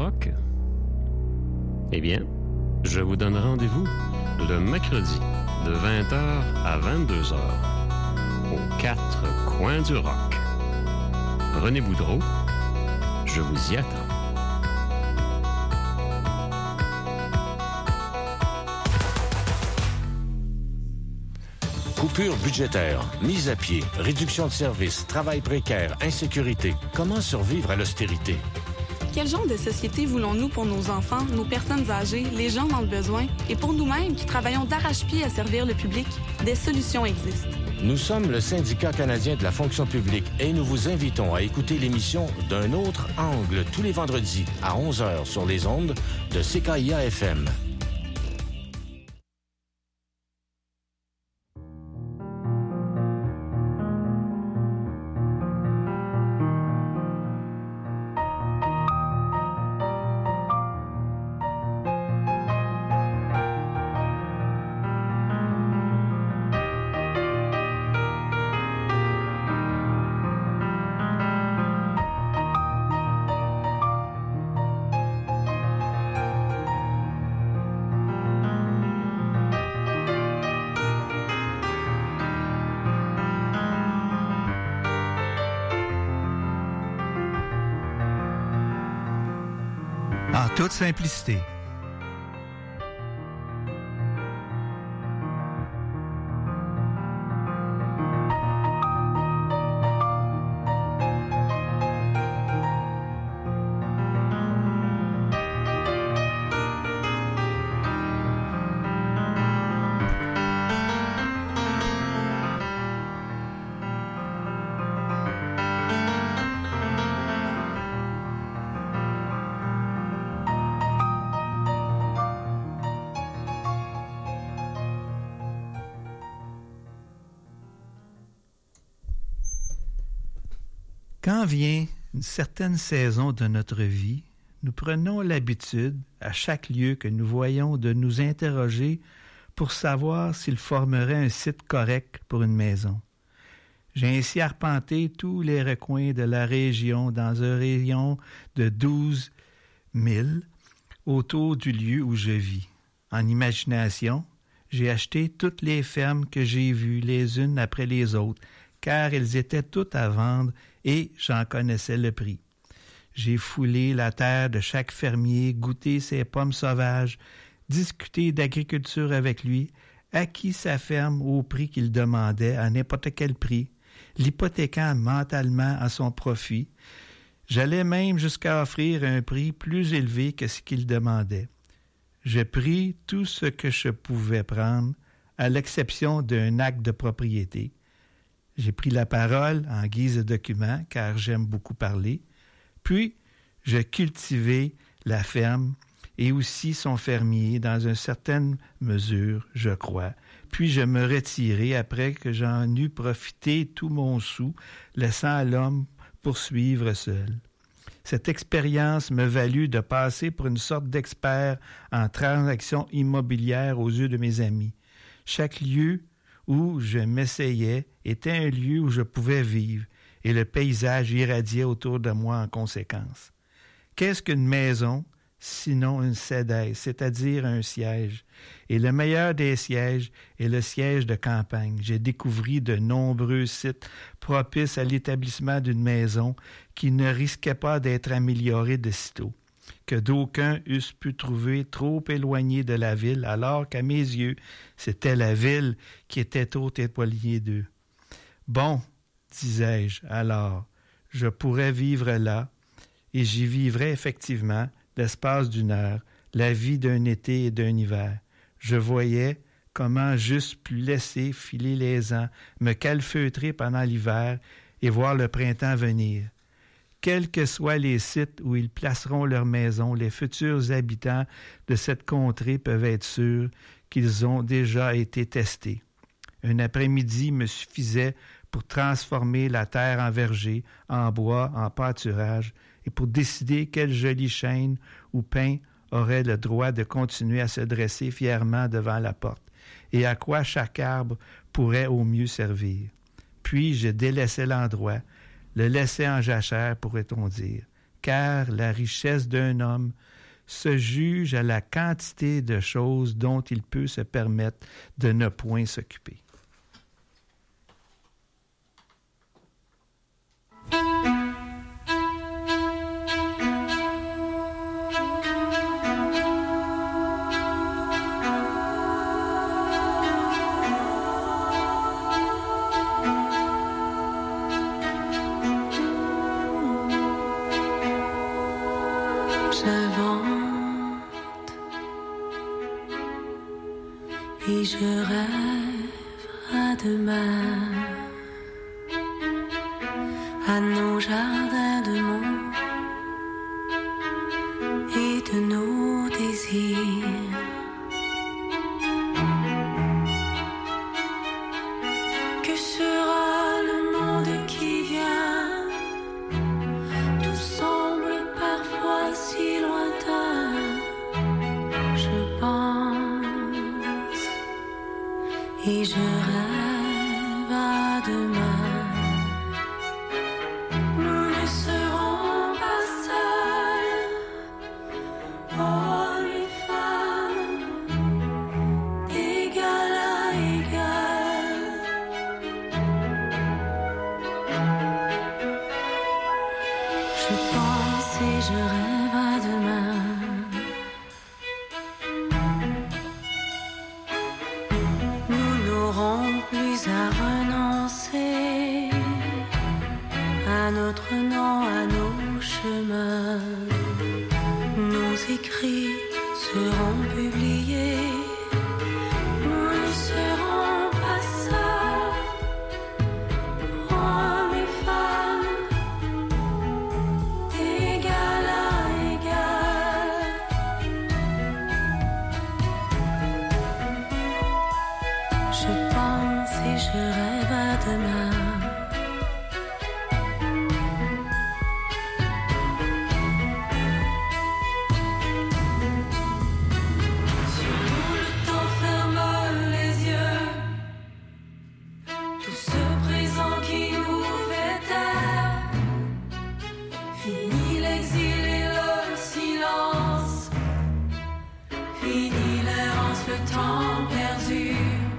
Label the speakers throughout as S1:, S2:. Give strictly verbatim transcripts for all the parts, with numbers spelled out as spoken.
S1: rock? Eh bien, je vous donne rendez-vous le mercredi de vingt heures à vingt-deux heures aux quatre coins du rock. René Boudreau, je vous y attends.
S2: Coupure budgétaire, mise à pied, réduction de services, travail précaire, insécurité. Comment survivre à l'austérité?
S3: Quel genre de société voulons-nous pour nos enfants, nos personnes âgées, les gens dans le besoin et pour nous-mêmes qui travaillons d'arrache-pied à servir le public? Des solutions existent.
S2: Nous sommes le Syndicat canadien de la fonction publique et nous vous invitons à écouter l'émission D'un autre angle tous les vendredis à onze heures sur les ondes de C K I A F M.
S4: Toute simplicité. Quand vient une certaine saison de notre vie, nous prenons l'habitude, à chaque lieu que nous voyons, de nous interroger pour savoir s'il formerait un site correct pour une maison. J'ai ainsi arpenté tous les recoins de la région dans un rayon de douze milles autour du lieu où je vis. En imagination, j'ai acheté toutes les fermes que j'ai vues les unes après les autres, car elles étaient toutes à vendre et j'en connaissais le prix. J'ai foulé la terre de chaque fermier, goûté ses pommes sauvages, discuté d'agriculture avec lui, acquis sa ferme au prix qu'il demandait, à n'importe quel prix, l'hypothéquant mentalement à son profit. J'allais même jusqu'à offrir un prix plus élevé que ce qu'il demandait. Je pris tout ce que je pouvais prendre, à l'exception d'un acte de propriété. J'ai pris la parole en guise de document, car j'aime beaucoup parler. Puis, je cultivai la ferme et aussi son fermier dans une certaine mesure, je crois. Puis, je me retirai après que j'en eus profité tout mon sou, laissant l'homme poursuivre seul. Cette expérience me valut de passer pour une sorte d'expert en transactions immobilières aux yeux de mes amis. Chaque lieu où je m'essayais était un lieu où je pouvais vivre, et le paysage irradiait autour de moi en conséquence. Qu'est-ce qu'une maison, sinon une sédaille, c'est-à-dire un siège? Et le meilleur des sièges est le siège de campagne. J'ai découvert de nombreux sites propices à l'établissement d'une maison qui ne risquait pas d'être améliorée de sitôt, que d'aucuns eussent pu trouver trop éloignée de la ville, alors qu'à mes yeux, c'était la ville qui était trop éloignée d'eux. Bon, disais-je alors, je pourrais vivre là, et j'y vivrais effectivement, l'espace d'une heure, la vie d'un été et d'un hiver. Je voyais comment j'eusse pu laisser filer les ans, me calfeutrer pendant l'hiver et voir le printemps venir. Quels que soient les sites où ils placeront leur maison, les futurs habitants de cette contrée peuvent être sûrs qu'ils ont déjà été testés. Un après-midi me suffisait pour transformer la terre en verger, en bois, en pâturage, et pour décider quelle jolie chêne ou pin aurait le droit de continuer à se dresser fièrement devant la porte, et à quoi chaque arbre pourrait au mieux servir. Puis je délaissais l'endroit, le laissais en jachère, pourrait-on dire, car la richesse d'un homme se juge à la quantité de choses dont il peut se permettre de ne point s'occuper.
S5: Et je rêve à demain, à nos jardins de mots et de nos désirs. Que sera le monde qui vient? Tout semble parfois si lointain. Je pense et je rêve à demain. Nous ne serons pas seuls, hommes et femmes, d'égal à égal. Je pense et je rêve à demain. Plus à renoncer à notre nom, à nos chemins. Nos écrits seront publiés. Nous ne serons pas seuls, hommes et femmes, d'égal à égal. Je pense et je rêve à demain. Sur nous le temps ferme les yeux. Tout ce présent qui nous fait taire. Fini l'exil et le silence. Fini l'errance, le temps perdu.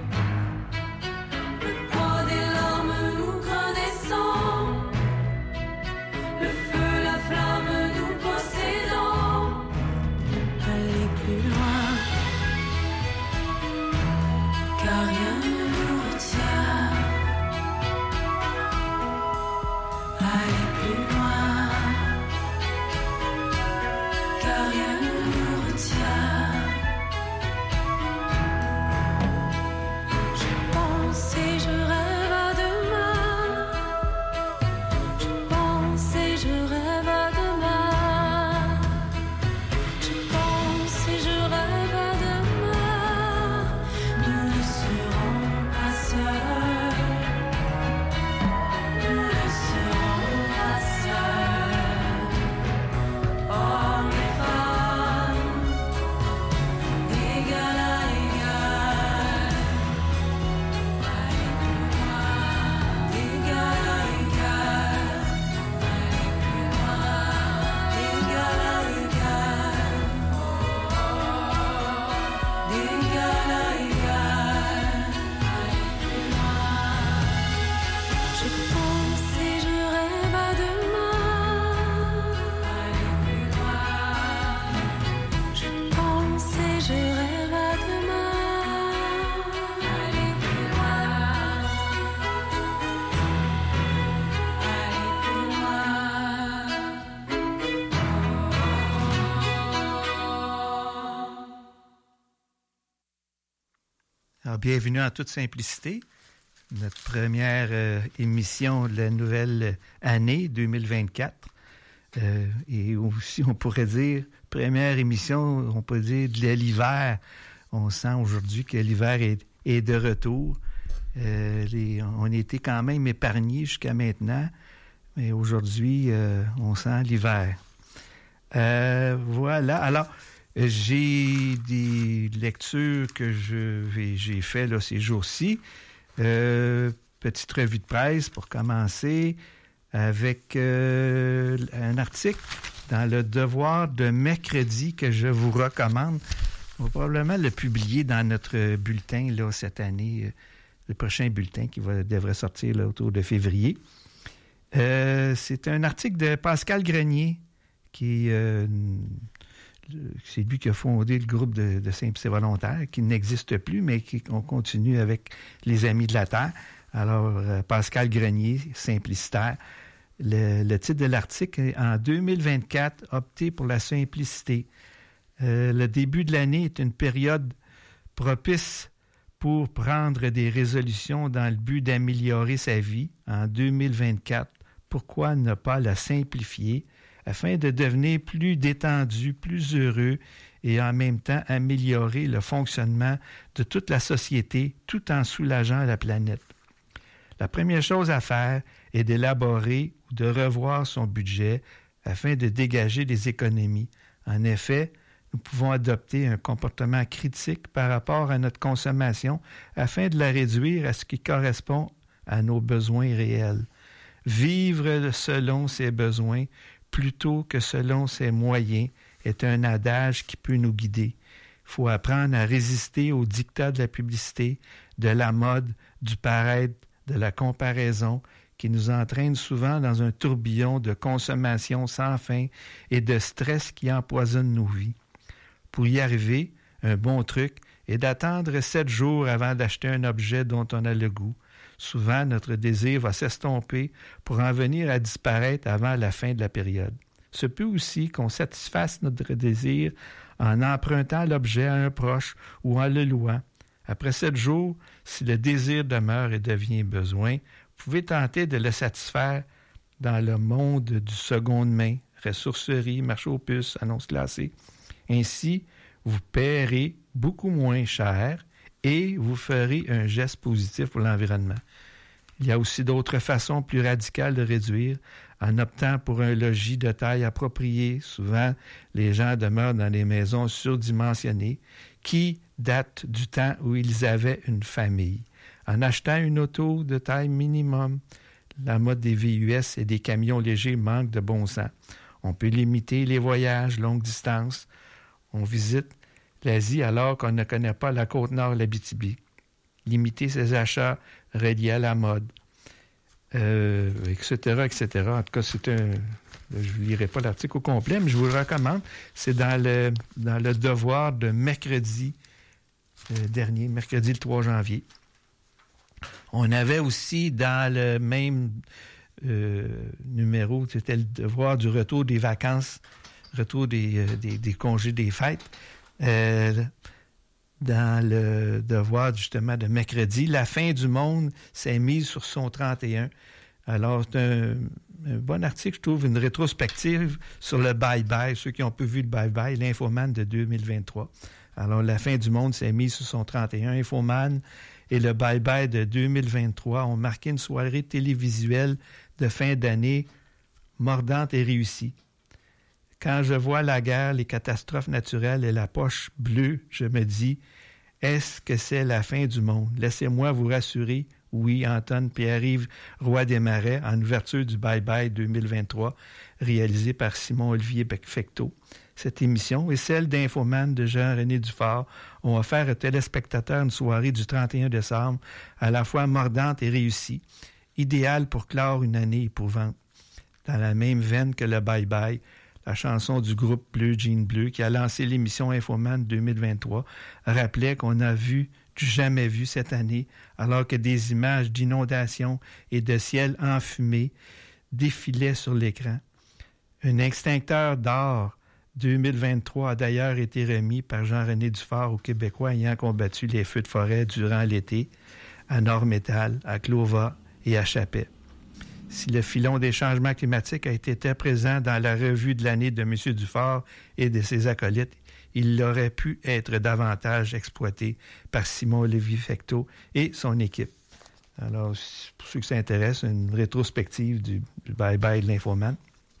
S4: Alors, bienvenue en toute simplicité, notre première euh, émission de la nouvelle année deux mille vingt-quatre. Euh, et aussi, on pourrait dire, première émission, on peut dire de l'hiver. On sent aujourd'hui que l'hiver est, est de retour. Euh, les, on a été quand même épargnés jusqu'à maintenant, mais aujourd'hui, euh, on sent l'hiver. Euh, voilà. Alors, j'ai des lectures que je, j'ai fait là, ces jours-ci. Euh, petite revue de presse pour commencer avec euh, un article dans le devoir de mercredi que je vous recommande. On va probablement le publier dans notre bulletin là, cette année, euh, le prochain bulletin qui va, devrait sortir là, autour de février. Euh, c'est un article de Pascal Grenier, qui euh, c'est lui qui a fondé le groupe de, de Simplicité volontaire, qui n'existe plus, mais qui, on continue avec les Amis de la Terre. Alors, euh, Pascal Grenier, Simplicitaire. Le, le titre de l'article est « En deux mille vingt-quatre, opter pour la simplicité ». Euh, le début de l'année est une période propice pour prendre des résolutions dans le but d'améliorer sa vie en deux mille vingt-quatre. Pourquoi ne pas la simplifier afin de devenir plus détendu, plus heureux et en même temps améliorer le fonctionnement de toute la société tout en soulageant la planète? La première chose à faire est d'élaborer ou de revoir son budget afin de dégager des économies. En effet, nous pouvons adopter un comportement critique par rapport à notre consommation afin de la réduire à ce qui correspond à nos besoins réels. Vivre selon ses besoins plutôt que selon ses moyens est un adage qui peut nous guider. Il faut apprendre à résister aux dictats de la publicité, de la mode, du paraître, de la comparaison qui nous entraîne souvent dans un tourbillon de consommation sans fin et de stress qui empoisonne nos vies. Pour y arriver, un bon truc est d'attendre sept jours avant d'acheter un objet dont on a le goût. Souvent, notre désir va s'estomper pour en venir à disparaître avant la fin de la période. Se peut aussi qu'on satisfasse notre désir en empruntant l'objet à un proche ou en le louant. Après sept jours, si le désir demeure et devient besoin, vous pouvez tenter de le satisfaire dans le monde du seconde main, ressourcerie, marché aux puces, annonces classées. Ainsi, vous paierez beaucoup moins cher et vous ferez un geste positif pour l'environnement. Il y a aussi d'autres façons plus radicales de réduire en optant pour un logis de taille appropriée. Souvent, les gens demeurent dans des maisons surdimensionnées qui datent du temps où ils avaient une famille. En achetant une auto de taille minimum, la mode des V U S et des camions légers manque de bon sens. On peut limiter les voyages longue distance. On visite l'Asie alors qu'on ne connaît pas la côte nord de l'Abitibi. Limiter ses achats reliés à la mode, euh, et cetera, et cetera. En tout cas, c'est un... Je ne lirai pas l'article au complet, mais je vous le recommande. C'est dans le, dans le devoir de mercredi euh, dernier, mercredi le trois janvier. On avait aussi dans le même euh, numéro, c'était le devoir du retour des vacances, retour des, euh, des, des congés des fêtes. Euh, dans le devoir justement de mercredi, la fin du monde s'est mise sur son trente et un. Alors, c'est un, un bon article, je trouve, une rétrospective sur le bye-bye, ceux qui ont peu vu le bye-bye, l'Infoman de deux mille vingt-trois. Alors, la fin du monde s'est mise sur son trente et un. Infoman et le bye-bye de deux mille vingt-trois ont marqué une soirée télévisuelle de fin d'année mordante et réussie. Quand je vois la guerre, les catastrophes naturelles et la poche bleue, je me dis, est-ce que c'est la fin du monde? Laissez-moi vous rassurer. Oui, Anton Pierre-Yves Roy Desmarais, en ouverture du Bye Bye deux mille vingt-trois, réalisé par Simon-Olivier Fecteau. Cette émission et celle d'Infoman de Jean-René Dufort ont offert aux téléspectateurs une soirée du trente et un décembre à la fois mordante et réussie, idéale pour clore une année éprouvante. Dans la même veine que le Bye Bye, la chanson du groupe Bleu Jean Bleu qui a lancé l'émission Infoman deux mille vingt-trois rappelait qu'on a vu du jamais vu cette année, alors que des images d'inondations et de ciel enfumé défilaient sur l'écran. Un extincteur d'or deux mille vingt-trois a d'ailleurs été remis par Jean-René Dufort aux Québécois ayant combattu les feux de forêt durant l'été à Nord-Métal, à Clova et à Chapet. Si le filon des changements climatiques a été très présent dans la revue de l'année de M. Dufort et de ses acolytes, il aurait pu être davantage exploité par Simon-Olivier Fecteau et son équipe. Alors, pour ceux qui s'intéressent, une rétrospective du, du bye-bye de l'Infoman.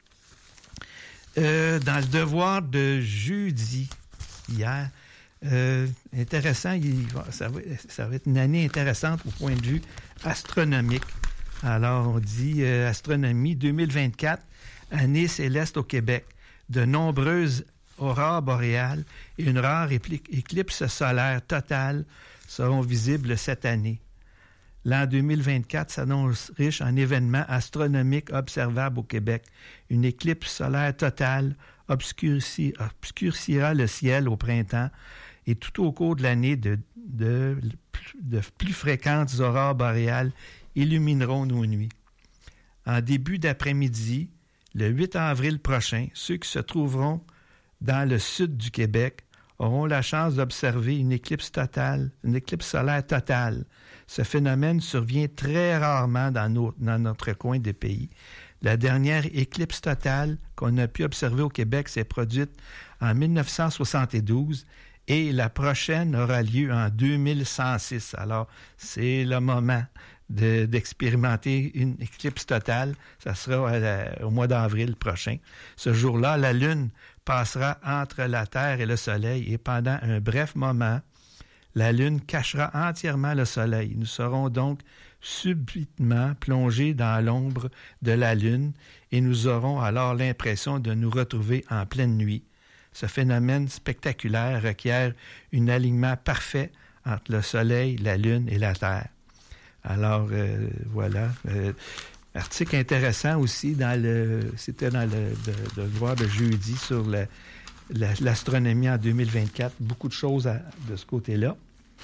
S4: Euh, dans le devoir de jeudi, hier, euh, intéressant, il va, ça, va, ça va être une année intéressante au point de vue astronomique. Alors, on dit euh, astronomie deux mille vingt-quatre, année céleste au Québec. de nombreuses aurores boréales et une rare éclipse solaire totale seront visibles cette année. L'an deux mille vingt-quatre s'annonce riche en événements astronomiques observables au Québec. Une éclipse solaire totale obscurci, obscurcira le ciel au printemps et tout au cours de l'année, de, de, de plus fréquentes aurores boréales illumineront nos nuits. En début d'après-midi, le huit avril prochain, ceux qui se trouveront dans le sud du Québec auront la chance d'observer une éclipse totale, une éclipse solaire totale. Ce phénomène survient très rarement dans, nos, dans notre coin des pays. La dernière éclipse totale qu'on a pu observer au Québec s'est produite en dix-neuf cent soixante-douze et la prochaine aura lieu en deux mille cent six. Alors, c'est le moment de, d'expérimenter une éclipse totale. Ça sera la, au mois d'avril prochain. Ce jour-là, la Lune passera entre la Terre et le Soleil et pendant un bref moment, la Lune cachera entièrement le Soleil. Nous serons donc subitement plongés dans l'ombre de la Lune et nous aurons alors l'impression de nous retrouver en pleine nuit. Ce phénomène spectaculaire requiert un alignement parfait entre le Soleil, la Lune et la Terre. Alors, euh, voilà. Euh, article intéressant aussi, dans le, c'était dans le de, de voir de jeudi sur le, la, l'astronomie en deux mille vingt-quatre. Beaucoup de choses à, de ce côté-là.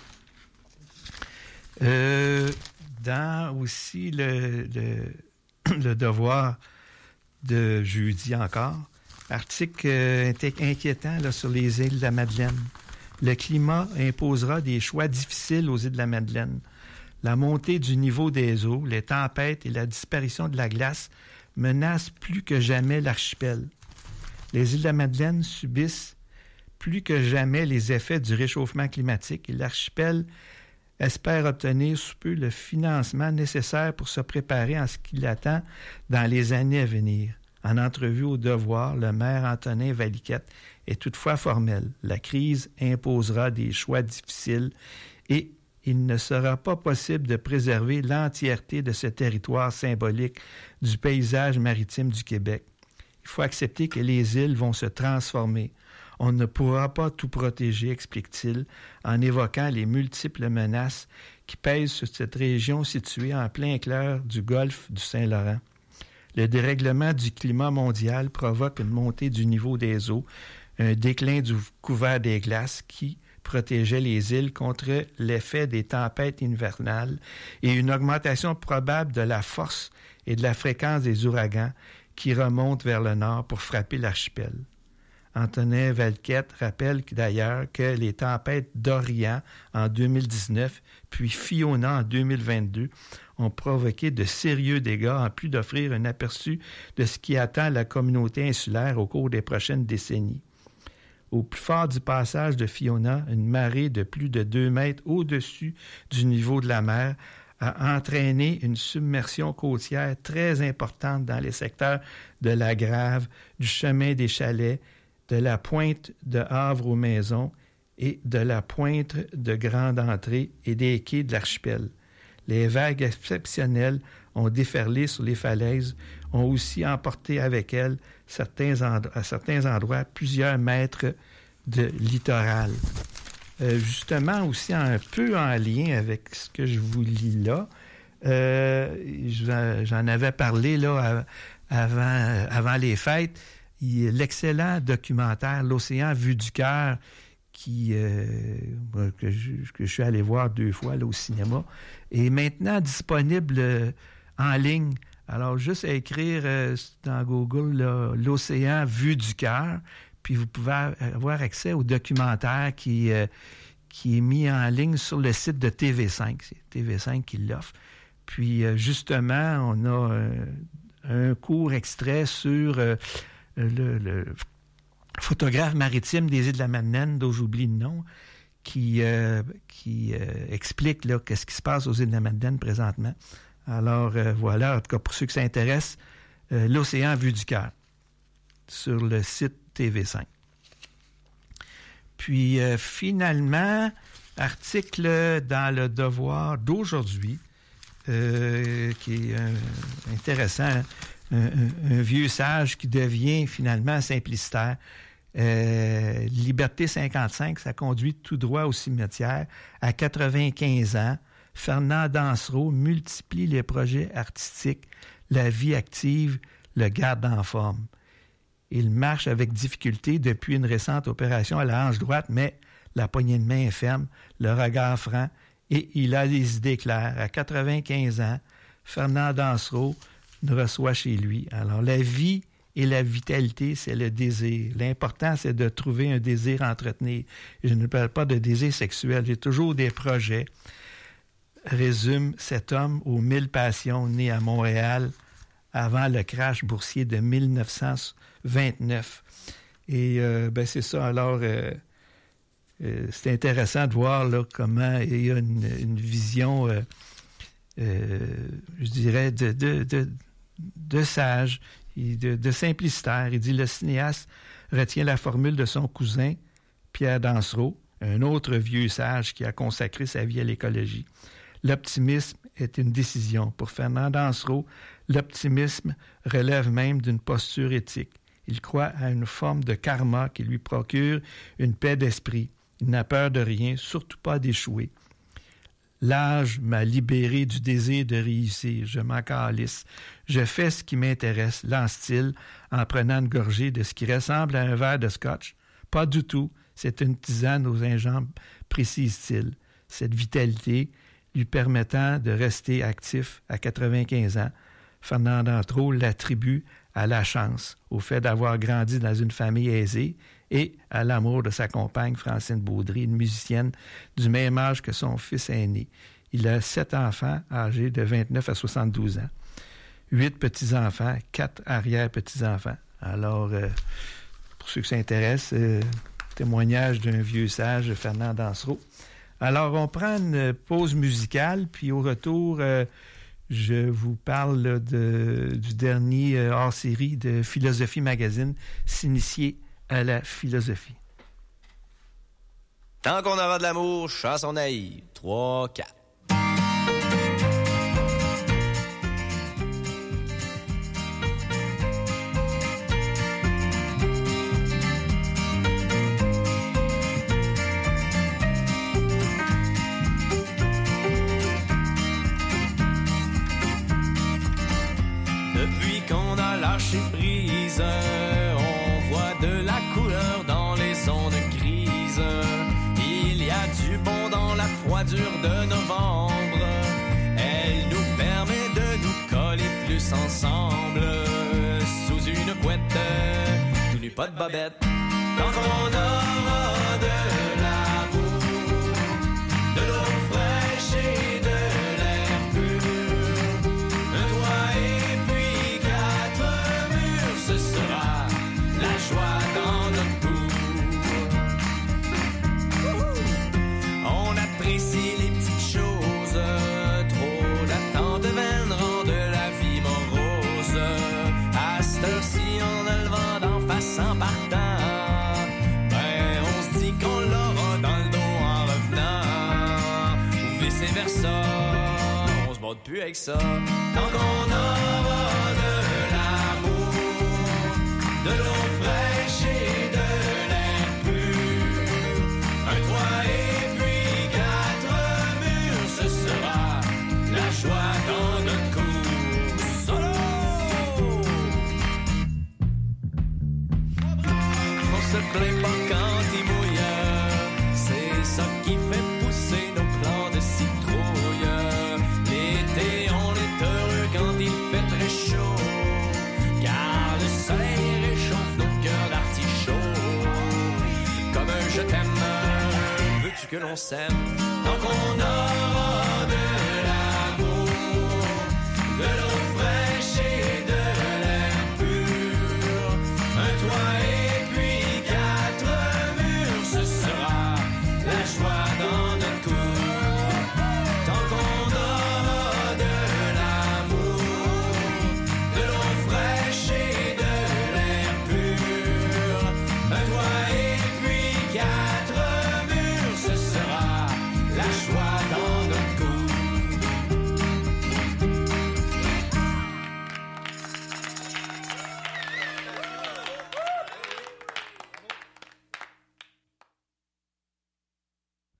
S4: Euh, dans aussi le, le, le devoir de jeudi encore, article euh, inquiétant là, sur les îles de la Madeleine. Le climat imposera des choix difficiles aux îles de la Madeleine. La montée du niveau des eaux, les tempêtes et la disparition de la glace menacent plus que jamais l'archipel. Les îles de la Madeleine subissent plus que jamais les effets du réchauffement climatique et l'archipel espère obtenir sous peu le financement nécessaire pour se préparer à ce qui l'attend dans les années à venir. En entrevue au Devoir, le maire Antonin Valiquette est toutefois formel. La crise imposera des choix difficiles et il ne sera pas possible de préserver l'entièreté de ce territoire symbolique du paysage maritime du Québec. Il faut accepter que les îles vont se transformer. On ne pourra pas tout protéger, explique-t-il, en évoquant les multiples menaces qui pèsent sur cette région située en plein cœur du golfe du Saint-Laurent. Le dérèglement du climat mondial provoque une montée du niveau des eaux, un déclin du couvert des glaces qui protégeait les îles contre l'effet des tempêtes hivernales et une augmentation probable de la force et de la fréquence des ouragans qui remontent vers le nord pour frapper l'archipel. Antonin Valiquette rappelle d'ailleurs que les tempêtes Dorian en deux mille dix-neuf puis Fiona en deux mille vingt-deux ont provoqué de sérieux dégâts en plus d'offrir un aperçu de ce qui attend la communauté insulaire au cours des prochaines décennies. Au plus fort du passage de Fiona, une marée de plus de deux mètres au-dessus du niveau de la mer a entraîné une submersion côtière très importante dans les secteurs de la Grave, du chemin des Chalets, de la pointe de Havre aux Maisons et de la pointe de Grande Entrée et des quais de l'archipel. Les vagues exceptionnelles ont déferlé sur les falaises, ont aussi emporté avec elles certains endro- à certains endroits plusieurs mètres de littoral. Euh, justement, aussi un peu en lien avec ce que je vous lis là, euh, j'en avais parlé là avant, avant les fêtes, il, l'excellent documentaire « L'océan vu du cœur » qui euh, que, je, que je suis allé voir deux fois là, au cinéma, est maintenant disponible euh, en ligne. Alors, juste à écrire euh, dans Google là, « L'océan vu du cœur », puis vous pouvez avoir accès au documentaire qui, euh, qui est mis en ligne sur le site de T V cinq. C'est T V cinq qui l'offre. Puis, euh, justement, on a euh, un court extrait sur euh, le... le photographe maritime des îles de la Madeleine, dont j'oublie le nom, qui, euh, qui euh, explique là, qu'est-ce qui se passe aux îles de la Madeleine présentement. Alors, euh, voilà, en tout cas, pour ceux qui s'intéressent, euh, l'océan vu du cœur, sur le site T V cinq. Puis, euh, finalement, article dans le Devoir d'aujourd'hui, euh, qui est euh, intéressant. un, un, un vieux sage qui devient finalement simplicitaire. Euh, Liberté cinquante-cinq, ça conduit tout droit au cimetière. À quatre-vingt-quinze ans, Fernand Dansereau multiplie les projets artistiques. La vie active le garde en forme. Il marche avec difficulté depuis une récente opération à la hanche droite, mais la poignée de main est ferme, le regard franc, et il a des idées claires. À quatre-vingt-quinze ans, Fernand Dansereau nous reçoit chez lui. Alors, la vie et la vitalité, c'est le désir. L'important, c'est de trouver un désir à entretenir. Je ne parle pas de désir sexuel, j'ai toujours des projets. Résume cet homme aux mille passions, né à Montréal avant le crash boursier de mille neuf cent vingt-neuf. Et euh, ben c'est ça, alors euh, euh, c'est intéressant de voir là, comment il y a une, une vision, euh, euh, je dirais, de, de, de, de sage, de, de simplicitaire. Il dit, le cinéaste retient la formule de son cousin, Pierre Dansereau, un autre vieux sage qui a consacré sa vie à l'écologie. L'optimisme est une décision. Pour Fernand Dansereau, l'optimisme relève même d'une posture éthique. Il croit à une forme de karma qui lui procure une paix d'esprit. Il n'a peur de rien, surtout pas d'échouer. L'âge m'a libéré du désir de réussir. Je m'en calisse. Je fais ce qui m'intéresse, lance-t-il, en prenant une gorgée de ce qui ressemble à un verre de scotch. Pas du tout. C'est une tisane aux gingembre, précise-t-il. Cette vitalité lui permettant de rester actif à quatre-vingt-quinze ans, Fernand Dansereau l'attribue à la chance, au fait d'avoir grandi dans une famille aisée et à l'amour de sa compagne Francine Baudry, une musicienne du même âge que son fils aîné. Il a sept enfants âgés de vingt-neuf à soixante-douze ans, huit petits-enfants, quatre arrière-petits-enfants. Alors, euh, pour ceux qui s'intéressent, euh, témoignage d'un vieux sage, Fernand Dansereau. Alors, on prend une pause musicale, puis au retour, euh, je vous parle là, de, du dernier euh, hors-série de Philosophie Magazine, s'initier à la philosophie.
S6: Tant qu'on aura de l'amour, chanson naïve. trois, quatre.
S7: Depuis qu'on a lâché prise, on voit de la couleur dans les ondes grises. Il y a du bon dans la froidure de novembre. Elle nous permet de nous coller plus ensemble. Sous une couette, tout nu, pas de bobette. Tant qu'on aura de l'amour, de l'eau fraîche et de l'air pur, un toit et puis quatre murs, ce sera la joie dans notre cour. On apprécie les petites choses, trop d'attente de veine rend de la vie morose. À cette heure-ci, on a le vent d'en face en partant. Ben, on se dit qu'on l'aura dans le dos en revenant. Ou vice-versa, on se bat plus avec ça. Tant qu'on aura de l'amour, de l'eau fraîche et de l'air pur, un toit et puis quatre murs, ce sera la joie dans notre cour. Solo! On se plaint pas quand il mouille, c'est ça qui fait pousser nos plants de citrouille. L'été, on est heureux quand il fait très chaud, car le soleil réchauffe nos cœurs d'artichaut. Comme un je t'aime, veux-tu que l'on s'aime? Tant qu'on aura de l'amour, de l'eau fraîche et de l'air pur, un toit et puis quatre murs, ce sera la joie dans notre cour. Tant qu'on aura de l'amour, de l'eau fraîche et de l'air pur, un toit et puis quatre murs, ce sera la joie dans notre cour.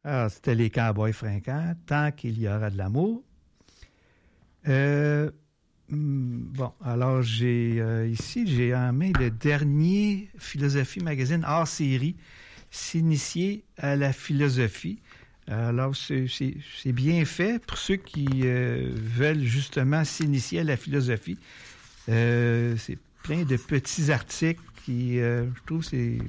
S4: Alors, c'était les Cowboys fringants, Tant qu'il y aura de l'amour. Euh, bon, alors j'ai euh, ici, j'ai en main le dernier Philosophie Magazine hors série, s'initier à la philosophie. Alors, c'est, c'est, c'est bien fait pour ceux qui euh, veulent justement s'initier à la philosophie. Euh, c'est plein de petits articles qui, euh, je trouve, c'est,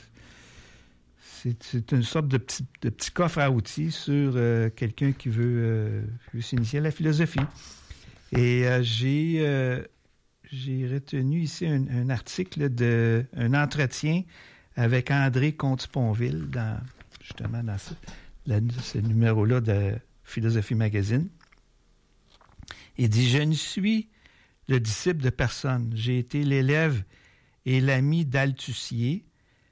S4: c'est, c'est une sorte de petit, de petit coffre à outils sur euh, quelqu'un qui veut, euh, veut s'initier à la philosophie. Et euh, j'ai, euh, j'ai retenu ici un, un article de un entretien avec André Comte-Sponville, dans, justement dans ce, la, ce numéro-là de Philosophie Magazine. Il dit « Je ne suis le disciple de personne. J'ai été l'élève et l'ami d'Althusser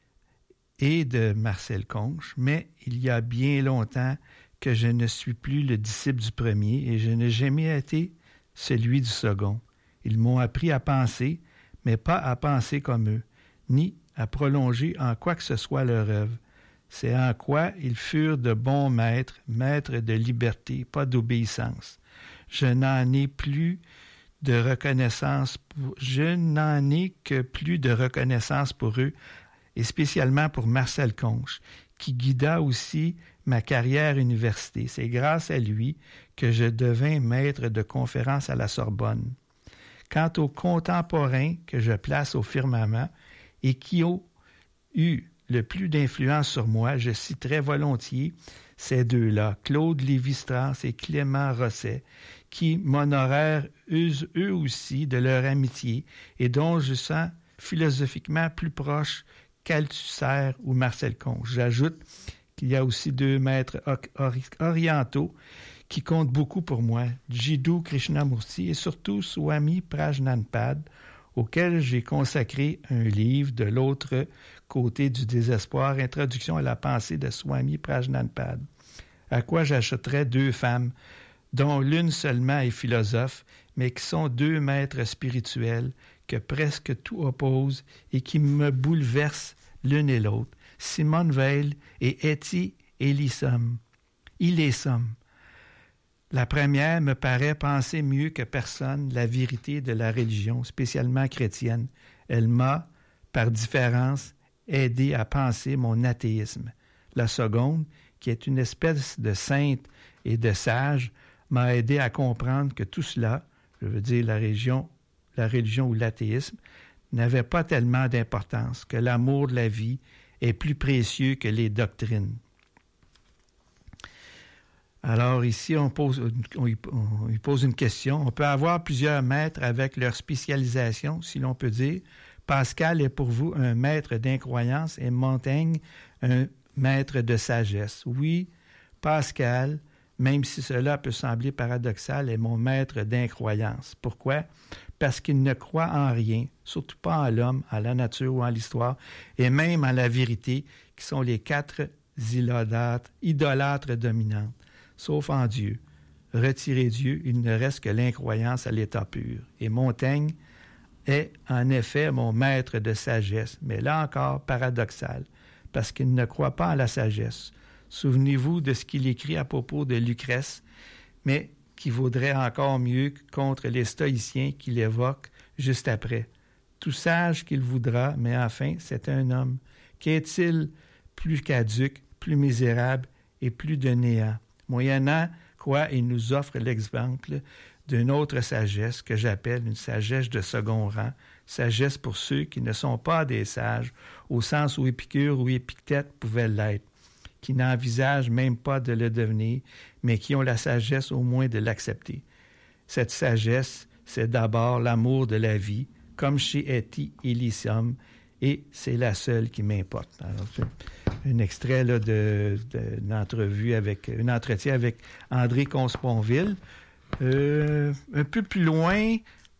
S4: et de Marcel Conche, mais il y a bien longtemps que je ne suis plus le disciple du premier et je n'ai jamais été celui du second. Ils m'ont appris à penser, mais pas à penser comme eux, ni à prolonger en quoi que ce soit leur œuvre. C'est en quoi ils furent de bons maîtres, maîtres de liberté, pas d'obéissance. Je n'en ai plus de reconnaissance pour, je n'en ai que plus de reconnaissance pour eux, et spécialement pour Marcel Conche, qui guida aussi ma carrière université. C'est grâce à lui que je devins maître de conférences à la Sorbonne. Quant aux contemporains que je place au firmament et qui ont eu le plus d'influence sur moi, je citerai volontiers ces deux-là, Claude Lévi-Strauss et Clément Rosset, qui m'honorèrent eux, eux aussi de leur amitié et dont je sens philosophiquement plus proche qu'Althusser ou Marcel Conche. J'ajoute qu'il y a aussi deux maîtres orientaux qui comptent beaucoup pour moi, Jiddu Krishnamurti et surtout Swami Prajnanpad, auquel j'ai consacré un livre de l'autre côté du désespoir, Introduction à la pensée de Swami Prajnanpad, à quoi j'achèterai deux femmes, dont l'une seulement est philosophe, mais qui sont deux maîtres spirituels que presque tout oppose et qui me bouleversent l'une et l'autre, Simone Weil et Etty Hillesum. Hillesum. La première me paraît penser mieux que personne la vérité de la religion, spécialement chrétienne. Elle m'a, par différence, aidé à penser mon athéisme. La seconde, qui est une espèce de sainte et de sage, m'a aidé à comprendre que tout cela, je veux dire la religion, la religion ou l'athéisme, n'avait pas tellement d'importance, que l'amour de la vie est plus précieux que les doctrines. Alors ici, on pose, on y, on y pose une question. On peut avoir plusieurs maîtres avec leur spécialisation, si l'on peut dire. Pascal est pour vous un maître d'incroyance et Montaigne un maître de sagesse. Oui, Pascal, même si cela peut sembler paradoxal, est mon maître d'incroyance. Pourquoi? Parce qu'il ne croit en rien, surtout pas en l'homme, en la nature ou en l'histoire, et même en la vérité, qui sont les quatre idolâtres, idolâtres dominantes. Sauf en Dieu. Retirez Dieu, il ne reste que l'incroyance à l'état pur. Et Montaigne est en effet mon maître de sagesse, mais là encore paradoxal, parce qu'il ne croit pas en la sagesse. Souvenez-vous de ce qu'il écrit à propos de Lucrèce, mais qui vaudrait encore mieux contre les stoïciens qu'il évoque juste après. Tout sage qu'il voudra, mais enfin, c'est un homme. Qu'est-il plus caduc, plus misérable et plus de néant? Moyennant quoi, il nous offre l'exemple d'une autre sagesse que j'appelle une sagesse de second rang, sagesse pour ceux qui ne sont pas des sages, au sens où Épicure ou Épictète pouvaient l'être, qui n'envisagent même pas de le devenir, mais qui ont la sagesse au moins de l'accepter. Cette sagesse, c'est d'abord l'amour de la vie, comme chez Etty Hillesum, et c'est la seule qui m'importe. Alors, un extrait là, de, de, d'une entrevue avec, un entretien avec André Comte-Sponville. Euh, un peu plus loin,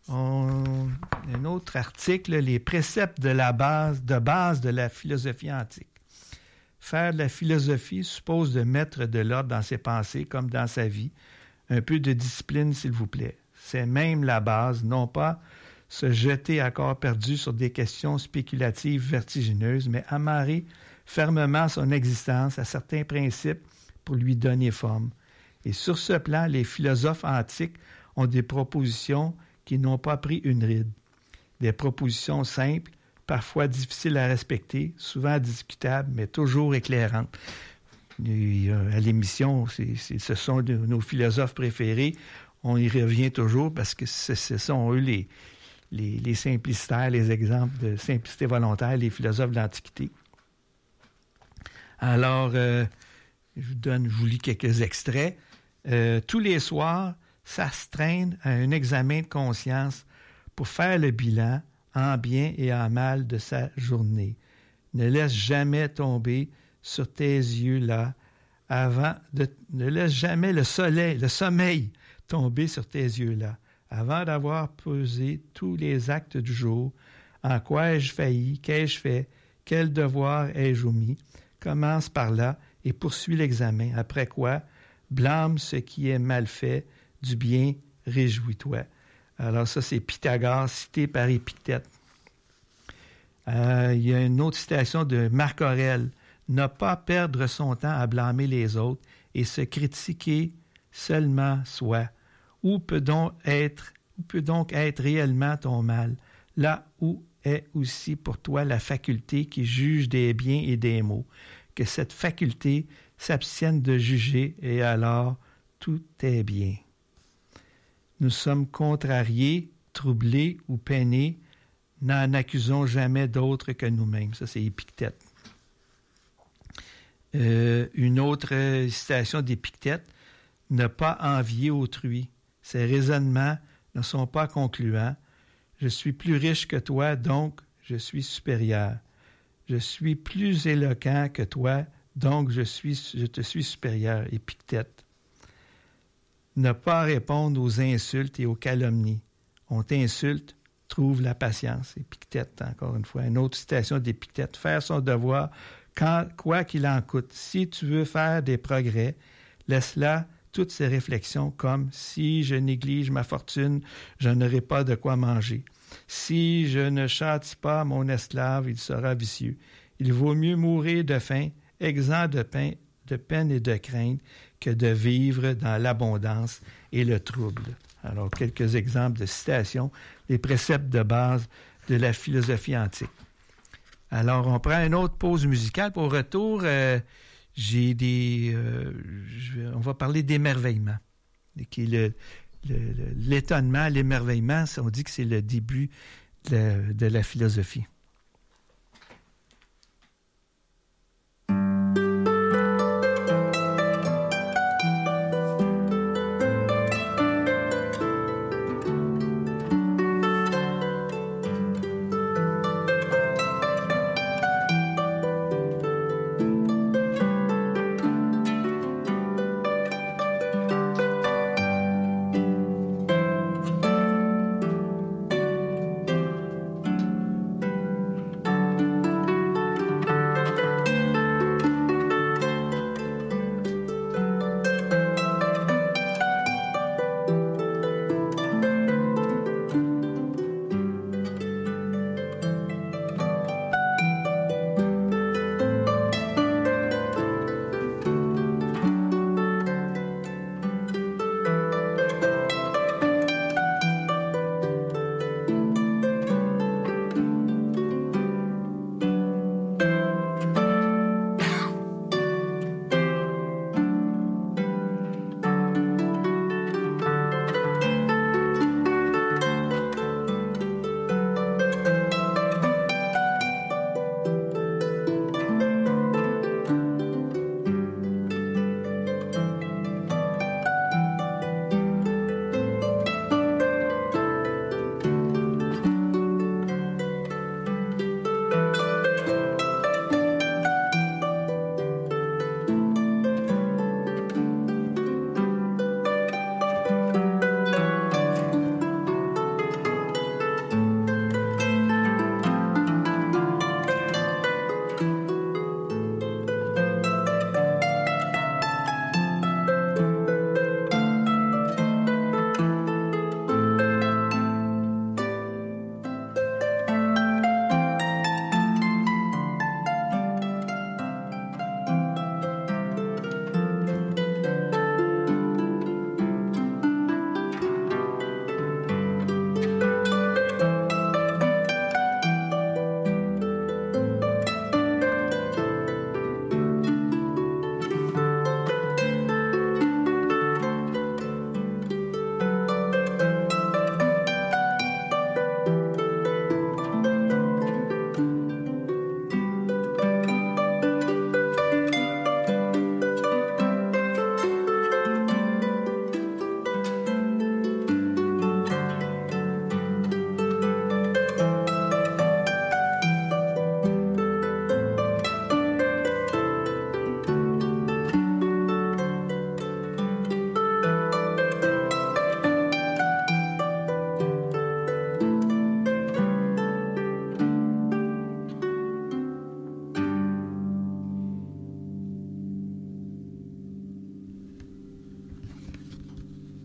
S4: on, un autre article, les préceptes de la base, de base de la philosophie antique. Faire de la philosophie suppose de mettre de l'ordre dans ses pensées comme dans sa vie. Un peu de discipline, s'il vous plaît. C'est même la base, non pas se jeter à corps perdu sur des questions spéculatives vertigineuses, mais amarrer fermement son existence à certains principes pour lui donner forme. Et sur ce plan, les philosophes antiques ont des propositions qui n'ont pas pris une ride. Des propositions simples, parfois difficiles à respecter, souvent discutables, mais toujours éclairantes. Et, euh, à l'émission, c'est, c'est, ce sont de, nos philosophes préférés. On y revient toujours parce que ce, ce sont eux les, les, les simplicitaires, les exemples de simplicité volontaire, les philosophes de l'Antiquité. Alors, euh, je vous donne, je vous lis quelques extraits. Euh, tous les soirs, s'astreindre à un examen de conscience pour faire le bilan en bien et en mal de sa journée. Ne laisse jamais tomber sur tes yeux là, avant de, ne laisse jamais le soleil, le sommeil tomber sur tes yeux là, avant d'avoir pesé tous les actes du jour. En quoi ai-je failli? Qu'ai-je fait? Quel devoir ai-je omis? Commence par là et poursuis l'examen. Après quoi, blâme ce qui est mal fait, du bien, réjouis-toi. Alors ça, c'est Pythagore, cité par Épictète. Euh, il y a une autre citation de Marc Aurèle. « Ne pas perdre son temps à blâmer les autres et se critiquer seulement soi. Où peut donc être, où peut donc être réellement ton mal? Là où est aussi pour toi la faculté qui juge des biens et des maux. Que cette faculté s'abstienne de juger et alors tout est bien. Nous sommes contrariés, troublés ou peinés, n'en accusons jamais d'autres que nous-mêmes. » Ça, c'est Épictète. Euh, une autre citation d'Épictète. « Ne pas envier autrui. Ces raisonnements ne sont pas concluants. Je suis plus riche que toi, donc je suis supérieur. Je suis plus éloquent que toi, donc je, suis, je te suis supérieur. » Épictète. Ne pas répondre aux insultes et aux calomnies. On t'insulte, trouve la patience. Épictète, encore une fois. Une autre citation d'Épictète. Faire son devoir, quand, quoi qu'il en coûte. Si tu veux faire des progrès, laisse-là toutes ces réflexions comme « si je néglige ma fortune, je n'aurai pas de quoi manger. Si je ne châtie pas mon esclave, il sera vicieux. Il vaut mieux mourir de faim, exempt de pain, de peine et de crainte, que de vivre dans l'abondance et le trouble. » Alors, quelques exemples de citations, les préceptes de base de la philosophie antique. Alors, on prend une autre pause musicale. Pour retour, euh, j'ai des... Euh, je vais, on va parler d'émerveillement, qui est le, le, le, l'étonnement, l'émerveillement. On dit que c'est le début de la, de la philosophie.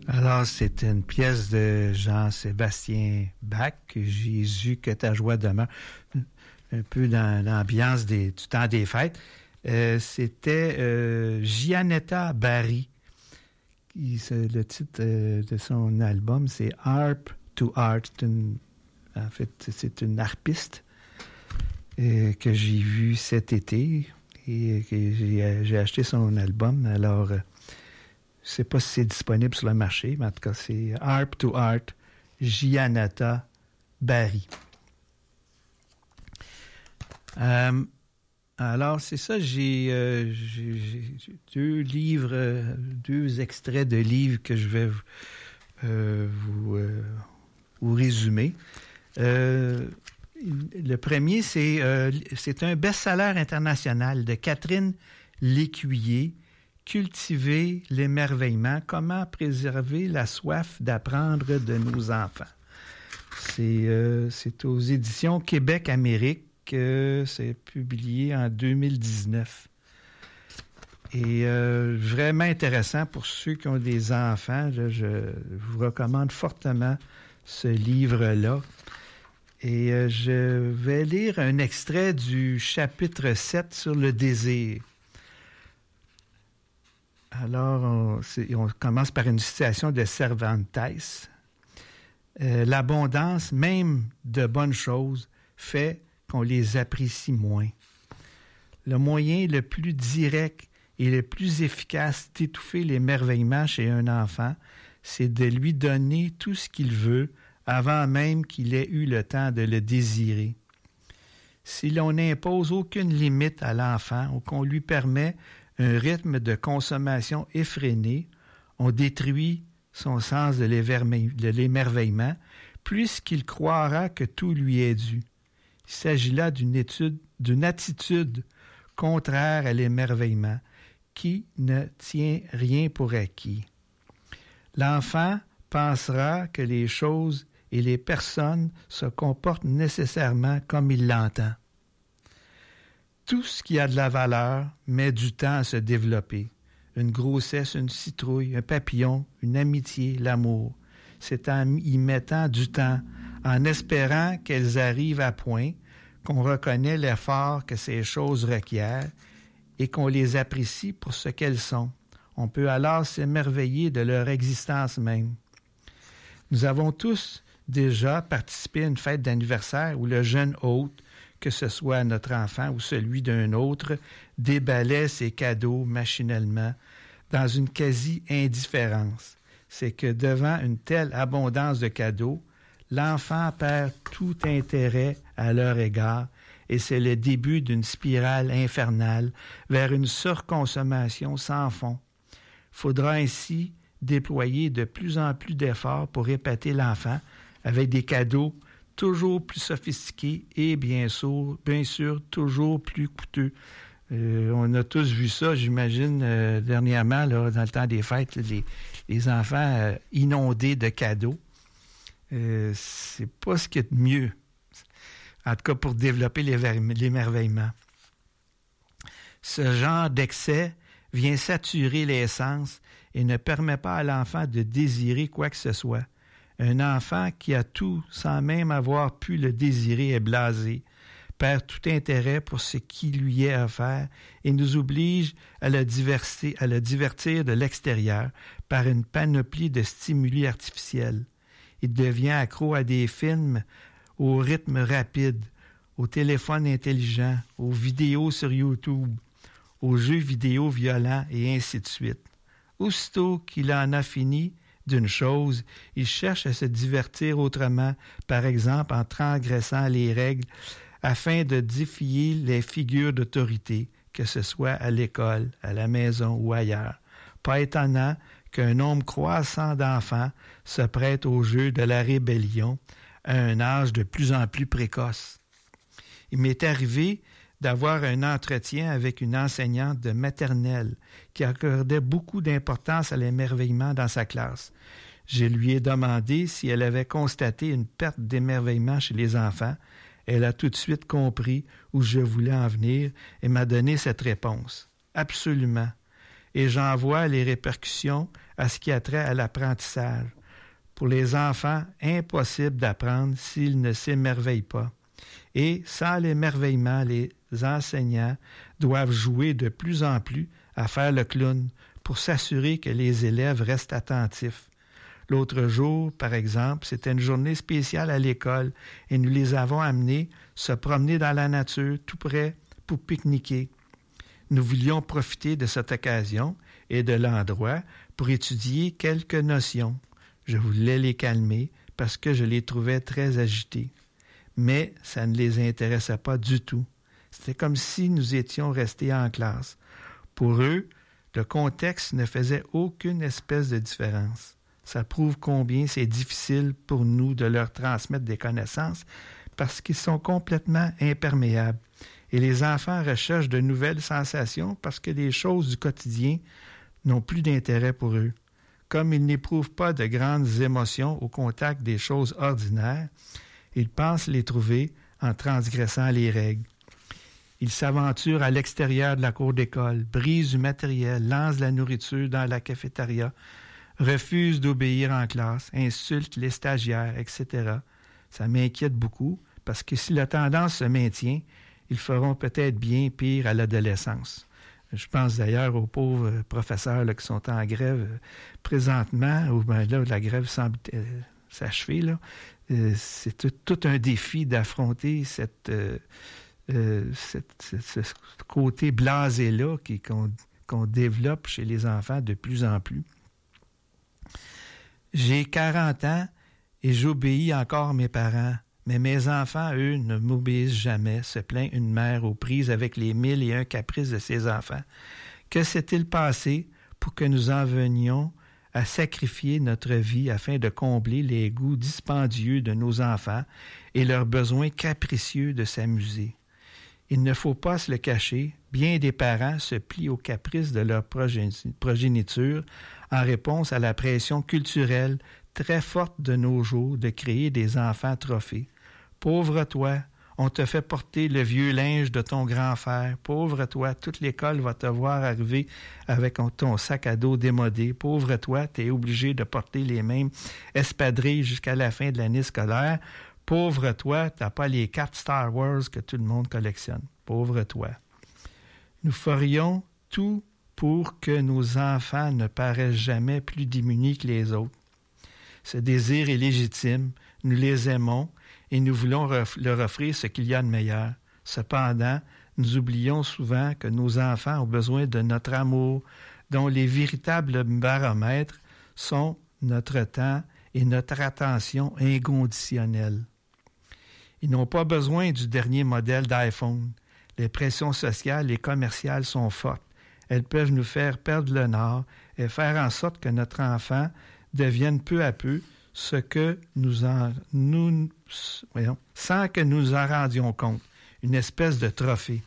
S4: Alors, c'est une pièce de Jean-Sébastien Bach, Jésus que ta joie demeure, un peu dans l'ambiance des, du temps des fêtes. Euh, c'était euh, Giannetta Barry. Qui, le titre euh, de son album, c'est Harp to Art. Une, en fait, c'est une harpiste euh, que j'ai vue cet été et que j'ai, j'ai acheté son album. Alors, euh, je ne sais pas si c'est disponible sur le marché, mais en tout cas, c'est Harp to Art, Giannetta Barry. Euh, alors, c'est ça, j'ai, euh, j'ai, j'ai deux livres, euh, deux extraits de livres que je vais euh, vous, euh, vous résumer. Euh, le premier, c'est, euh, c'est un best-seller international de Catherine Lécuyer, Cultiver l'émerveillement, comment préserver la soif d'apprendre de nos enfants. C'est, euh, c'est aux éditions Québec-Amérique. Que c'est publié en deux mille dix-neuf. Et euh, vraiment intéressant pour ceux qui ont des enfants. Là, je vous recommande fortement ce livre-là. Et euh, je vais lire un extrait du chapitre sept sur le désir. Alors, on, on commence par une citation de Cervantes. Euh, L'abondance même de bonnes choses fait qu'on les apprécie moins. Le moyen le plus direct et le plus efficace d'étouffer l'émerveillement chez un enfant, c'est de lui donner tout ce qu'il veut avant même qu'il ait eu le temps de le désirer. Si l'on n'impose aucune limite à l'enfant ou qu'on lui permet un rythme de consommation effréné, on détruit son sens de l'émerveillement, puisqu'il croira que tout lui est dû. Il s'agit là d'une étude, d'une attitude contraire à l'émerveillement qui ne tient rien pour acquis. L'enfant pensera que les choses et les personnes se comportent nécessairement comme il l'entend. Tout ce qui a de la valeur met du temps à se développer. Une grossesse, une citrouille, un papillon, une amitié, l'amour. C'est en y mettant du temps, en espérant qu'elles arrivent à point, qu'on reconnaît l'effort que ces choses requièrent et qu'on les apprécie pour ce qu'elles sont. On peut alors s'émerveiller de leur existence même. Nous avons tous déjà participé à une fête d'anniversaire où le jeune hôte, que ce soit notre enfant ou celui d'un autre, déballait ses cadeaux machinalement, dans une quasi-indifférence. C'est que devant une telle abondance de cadeaux, l'enfant perd tout intérêt à leur égard et c'est le début d'une spirale infernale vers une surconsommation sans fond. Il faudra ainsi déployer de plus en plus d'efforts pour épater l'enfant avec des cadeaux toujours plus sophistiqués et bien sûr, bien sûr toujours plus coûteux. Euh, on a tous vu ça, j'imagine, euh, dernièrement, là, dans le temps des fêtes, là, les, les enfants euh, inondés de cadeaux. Euh, c'est pas ce qu'il y a de mieux, en tout cas pour développer l'émerveillement. Ce genre d'excès vient saturer les sens et ne permet pas à l'enfant de désirer quoi que ce soit. Un enfant qui a tout sans même avoir pu le désirer est blasé, perd tout intérêt pour ce qui lui est offert et nous oblige à le divertir, à le divertir de l'extérieur par une panoplie de stimuli artificiels. Il devient accro à des films au rythme rapide, aux téléphones intelligents, aux vidéos sur YouTube, aux jeux vidéo violents et ainsi de suite. Aussitôt qu'il en a fini d'une chose, il cherche à se divertir autrement, par exemple en transgressant les règles afin de défier les figures d'autorité, que ce soit à l'école, à la maison ou ailleurs. Pas étonnant qu'un nombre croissant d'enfants se prêtent au jeu de la rébellion à un âge de plus en plus précoce. Il m'est arrivé d'avoir un entretien avec une enseignante de maternelle qui accordait beaucoup d'importance à l'émerveillement dans sa classe. Je lui ai demandé si elle avait constaté une perte d'émerveillement chez les enfants. Elle a tout de suite compris où je voulais en venir et m'a donné cette réponse. Absolument. et j'en vois les répercussions à ce qui a trait à l'apprentissage. Pour les enfants, impossible d'apprendre s'ils ne s'émerveillent pas. Et sans l'émerveillement, les enseignants doivent jouer de plus en plus à faire le clown pour s'assurer que les élèves restent attentifs. L'autre jour, par exemple, c'était une journée spéciale à l'école et nous les avons amenés se promener dans la nature tout près pour pique-niquer. Nous voulions profiter de cette occasion et de l'endroit pour étudier quelques notions. Je voulais les calmer parce que je les trouvais très agités. Mais ça ne les intéressait pas du tout. C'était comme si nous étions restés en classe. Pour eux, le contexte ne faisait aucune espèce de différence. Ça prouve combien c'est difficile pour nous de leur transmettre des connaissances parce qu'ils sont complètement imperméables. Et les enfants recherchent de nouvelles sensations parce que les choses du quotidien n'ont plus d'intérêt pour eux. Comme ils n'éprouvent pas de grandes émotions au contact des choses ordinaires, ils pensent les trouver en transgressant les règles. Ils s'aventurent à l'extérieur de la cour d'école, brisent du matériel, lancent la nourriture dans la cafétéria, refusent d'obéir en classe, insultent les stagiaires, et cetera. Ça m'inquiète beaucoup parce que si la tendance se maintient, ils feront peut-être bien pire à l'adolescence. Je pense d'ailleurs aux pauvres professeurs là, qui sont en grève euh, présentement, ou bien là, la grève semble euh, s'achever. Là. Euh, c'est tout, tout un défi d'affronter cette, euh, euh, cette, ce, ce côté blasé-là qui, qu'on, qu'on développe chez les enfants de plus en plus. J'ai quarante ans et j'obéis encore mes parents. Mais mes enfants, eux, ne m'obéissent jamais, se plaint une mère aux prises avec les mille et un caprices de ses enfants. Que s'est-il passé pour que nous en venions à sacrifier notre vie afin de combler les goûts dispendieux de nos enfants et leurs besoins capricieux de s'amuser? Il ne faut pas se le cacher, bien des parents se plient aux caprices de leur progéniture en réponse à la pression culturelle très forte de nos jours de créer des enfants trophées. Pauvre toi, on te fait porter le vieux linge de ton grand-frère. Pauvre toi, toute l'école va te voir arriver avec ton sac à dos démodé. Pauvre toi, tu es obligé de porter les mêmes espadrilles jusqu'à la fin de l'année scolaire. Pauvre toi, tu n'as pas les cartes Star Wars que tout le monde collectionne. Pauvre toi. Nous ferions tout pour que nos enfants ne paraissent jamais plus démunis que les autres. Ce désir est légitime, nous les aimons et nous voulons leur offrir ce qu'il y a de meilleur. Cependant, nous oublions souvent que nos enfants ont besoin de notre amour, dont les véritables baromètres sont notre temps et notre attention inconditionnelle. Ils n'ont pas besoin du dernier modèle d'iPhone. Les pressions sociales et commerciales sont fortes. Elles peuvent nous faire perdre le nord et faire en sorte que notre enfant devienne peu à peu ce que nous en nous voyons, sans que nous en rendions compte, une espèce de trophée.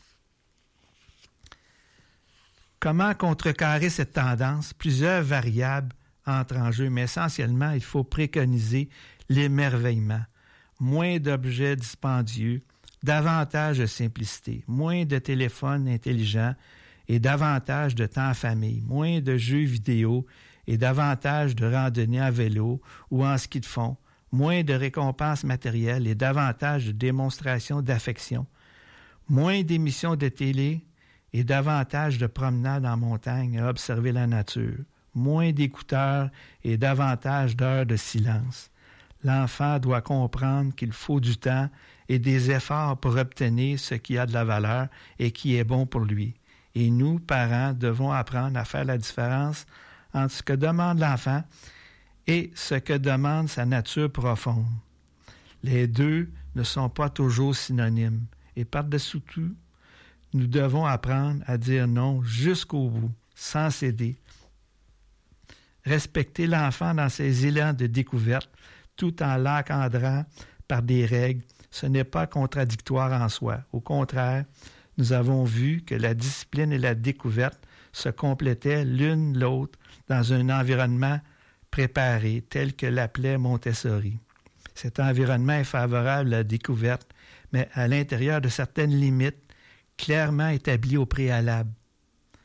S4: Comment contrecarrer cette tendance? Plusieurs variables entrent en jeu, mais essentiellement, il faut préconiser l'émerveillement. Moins d'objets dispendieux, davantage de simplicité, moins de téléphones intelligents et davantage de temps en famille, moins de jeux vidéo et davantage de randonnées à vélo ou en ski de fond, moins de récompenses matérielles et davantage de démonstrations d'affection, moins d'émissions de télé et davantage de promenades en montagne à observer la nature, moins d'écouteurs et davantage d'heures de silence. L'enfant doit comprendre qu'il faut du temps et des efforts pour obtenir ce qui a de la valeur et qui est bon pour lui. Et nous, parents, devons apprendre à faire la différence entre ce que demande l'enfant et ce que demande sa nature profonde. Les deux ne sont pas toujours synonymes. Et par-dessus tout, nous devons apprendre à dire non jusqu'au bout, sans céder. Respecter l'enfant dans ses élans de découverte, tout en l'encadrant par des règles, ce n'est pas contradictoire en soi. Au contraire, nous avons vu que la discipline et la découverte se complétaient l'une l'autre dans un environnement préparé, tel que l'appelait Montessori. Cet environnement est favorable à la découverte, mais à l'intérieur de certaines limites clairement établies au préalable.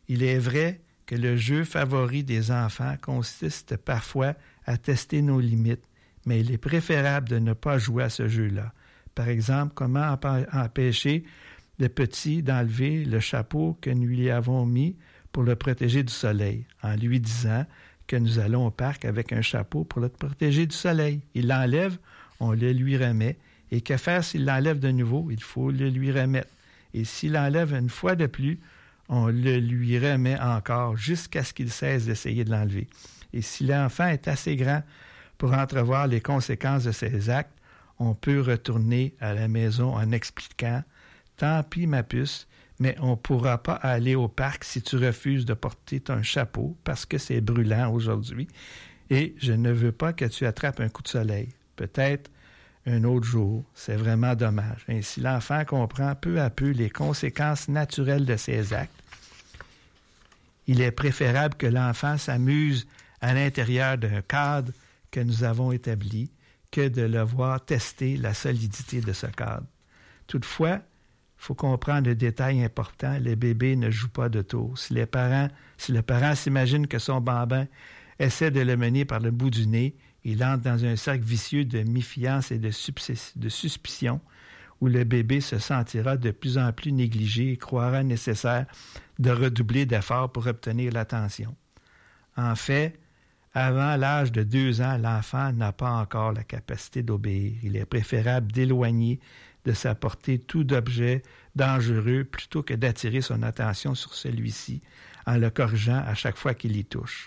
S4: Il est vrai que le jeu favori des enfants consiste parfois à tester nos limites, mais il est préférable de ne pas jouer à ce jeu-là. Par exemple, comment empêcher le petit d'enlever le chapeau que nous lui avons mis pour le protéger du soleil, en lui disant que nous allons au parc avec un chapeau pour le protéger du soleil. Il l'enlève, on le lui remet. Et que faire s'il l'enlève de nouveau? Il faut le lui remettre. Et s'il l'enlève une fois de plus, on le lui remet encore jusqu'à ce qu'il cesse d'essayer de l'enlever. Et si l'enfant est assez grand pour entrevoir les conséquences de ses actes, on peut retourner à la maison en expliquant « Tant pis, ma puce, mais on ne pourra pas aller au parc si tu refuses de porter ton chapeau parce que c'est brûlant aujourd'hui et je ne veux pas que tu attrapes un coup de soleil. Peut-être un autre jour, c'est vraiment dommage. » Ainsi, l'enfant comprend peu à peu les conséquences naturelles de ses actes. Il est préférable que l'enfant s'amuse à l'intérieur d'un cadre que nous avons établi que de le voir tester la solidité de ce cadre. Toutefois, il faut comprendre le détail important, les bébés ne jouent pas de tour. Si les parents, si le parent s'imagine que son bambin essaie de le mener par le bout du nez, il entre dans un cercle vicieux de méfiance et de, subs- de suspicion où le bébé se sentira de plus en plus négligé et croira nécessaire de redoubler d'efforts pour obtenir l'attention. En fait, avant l'âge de deux ans, l'enfant n'a pas encore la capacité d'obéir. Il est préférable d'éloigner de sa portée tout objet dangereux plutôt que d'attirer son attention sur celui-ci en le corrigeant à chaque fois qu'il y touche.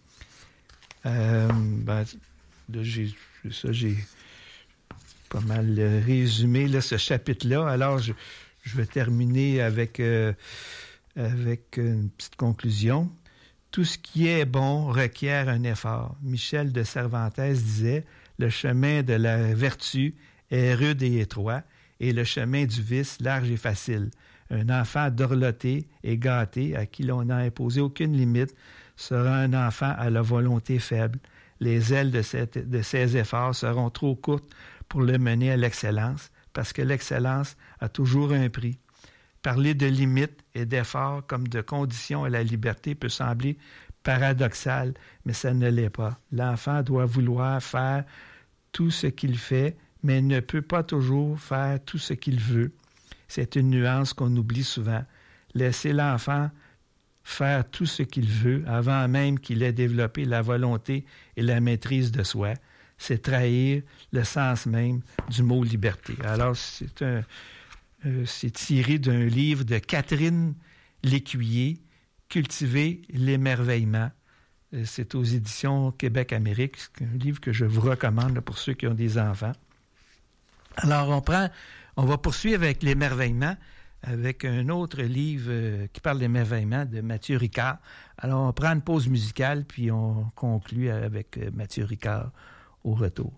S4: Euh, ben, là, j'ai, ça, j'ai pas mal résumé là, ce chapitre-là. Alors, je, je vais terminer avec, euh, avec une petite conclusion. Tout ce qui est bon requiert un effort. Michel de Cervantes disait « Le chemin de la vertu est rude et étroit, et le chemin du vice large et facile. Un enfant dorloté et gâté, à qui l'on n'a imposé aucune limite, sera un enfant à la volonté faible. Les ailes de, cette, de ses efforts seront trop courtes pour le mener à l'excellence, parce que l'excellence a toujours un prix. Parler de limites et d'efforts comme de conditions à la liberté peut sembler paradoxal, mais ça ne l'est pas. L'enfant doit vouloir faire tout ce qu'il fait, mais ne peut pas toujours faire tout ce qu'il veut. C'est une nuance qu'on oublie souvent. Laisser l'enfant faire tout ce qu'il veut avant même qu'il ait développé la volonté et la maîtrise de soi, c'est trahir le sens même du mot liberté. Alors, c'est un, euh, c'est tiré d'un livre de Catherine Lécuyer, Cultiver l'émerveillement. Euh, c'est aux éditions Québec-Amérique. C'est un livre que je vous recommande là, pour ceux qui ont des enfants. Alors, on prend, on va poursuivre avec l'émerveillement, avec un autre livre euh, qui parle d'émerveillement de Mathieu Ricard. Alors, on prend une pause musicale, puis on conclut avec euh, Mathieu Ricard au retour.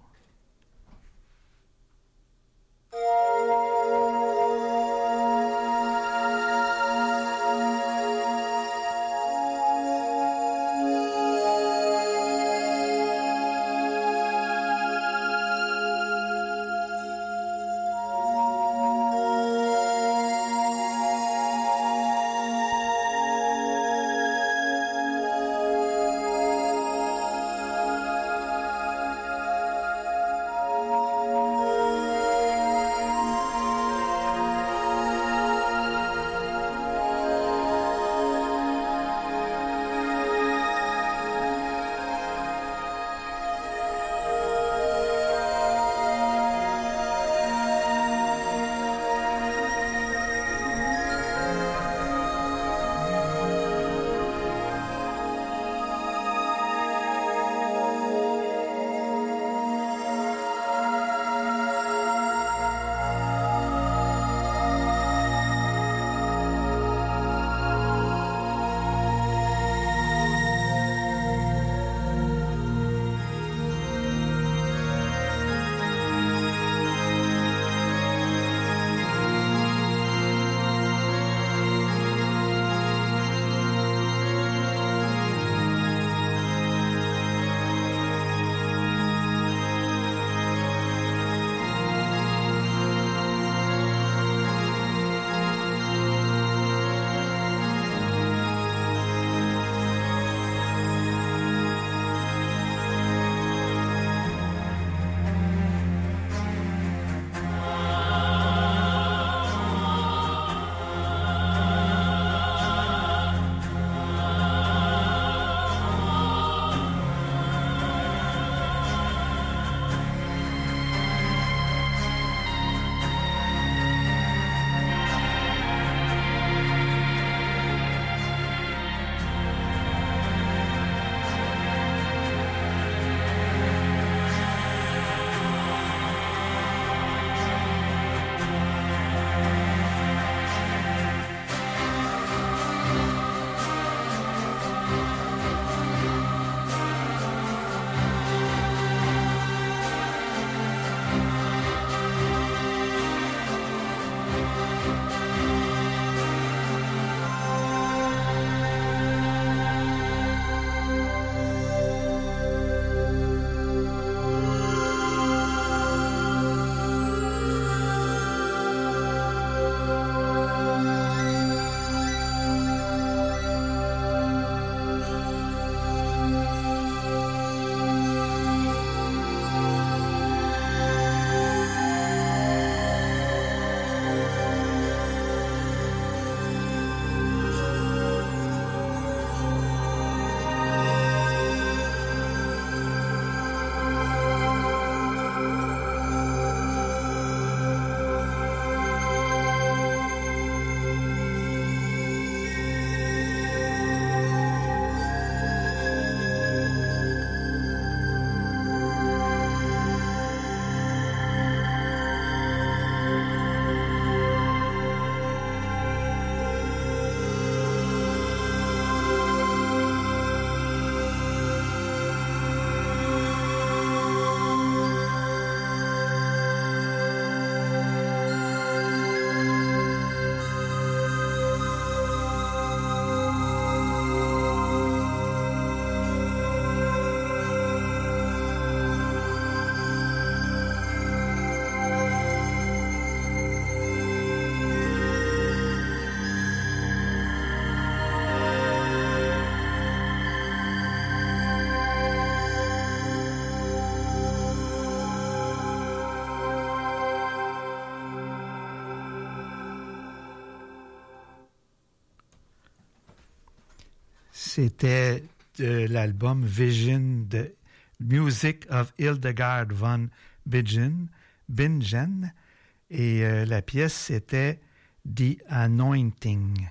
S4: c'était de l'album Vision de Music of Hildegard von Bingen, Bingen et euh, la pièce c'était The Anointing.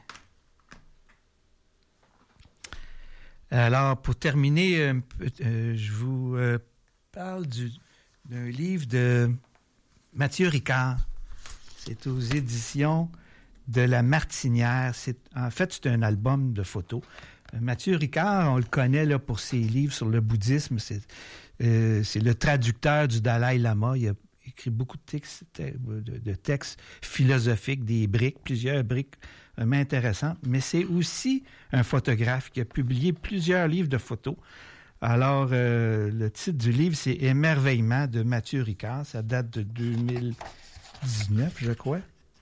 S4: Alors, pour terminer, euh, euh, je vous euh, parle du, d'un livre de Mathieu Ricard. C'est aux éditions de La Martinière. C'est, en fait, c'est un album de photos. Euh, Mathieu Ricard, on le connaît là, pour ses livres sur le bouddhisme. C'est, euh, c'est le traducteur du Dalai Lama. Il a écrit beaucoup de textes, de, de textes philosophiques, des briques, plusieurs briques vraiment intéressantes. Mais c'est aussi un photographe qui a publié plusieurs livres de photos. Alors, euh, le titre du livre, c'est « Émerveillement » de Mathieu Ricard. Ça date de deux mille dix-neuf, je crois.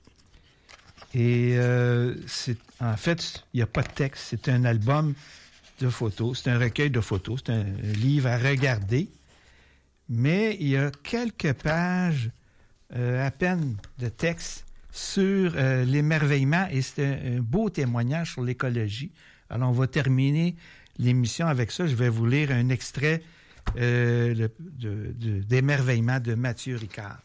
S4: Et euh, c'est, en fait, il n'y a pas de texte. C'est un album de photos. C'est un recueil de photos. C'est un livre à regarder. Mais il y a quelques pages euh, à peine de texte sur euh, l'émerveillement. Et c'est un, un beau témoignage sur l'écologie. Alors, on va terminer l'émission avec ça. Je vais vous lire un extrait euh, le, de, de, d'émerveillement de Mathieu Ricard.